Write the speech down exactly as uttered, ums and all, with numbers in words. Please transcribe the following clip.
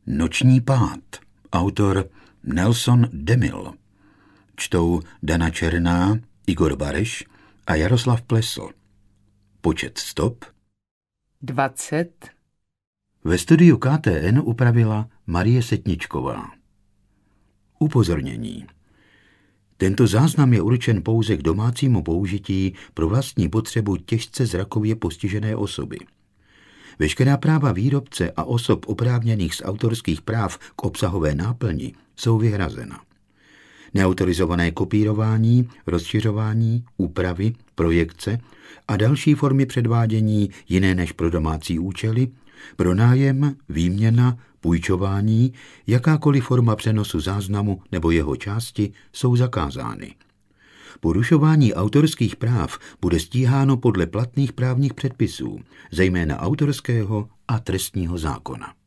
Noční pád. Autor Nelson Demil. Čtou Dana Černá, Igor Bareš a Jaroslav Plesl. Počet stop dvacet. Ve studiu K T N upravila Marie Setničková. Upozornění. Tento záznam je určen pouze k domácímu použití pro vlastní potřebu těžce zrakově postižené osoby. Veškerá práva výrobce a osob oprávněných z autorských práv k obsahové náplni jsou vyhrazena. Neautorizované kopírování, rozšiřování, úpravy, projekce a další formy předvádění jiné než pro domácí účely, pro nájem, výměna, půjčování, jakákoliv forma přenosu záznamu nebo jeho části jsou zakázány. Porušování autorských práv bude stíháno podle platných právních předpisů, zejména autorského a trestního zákona.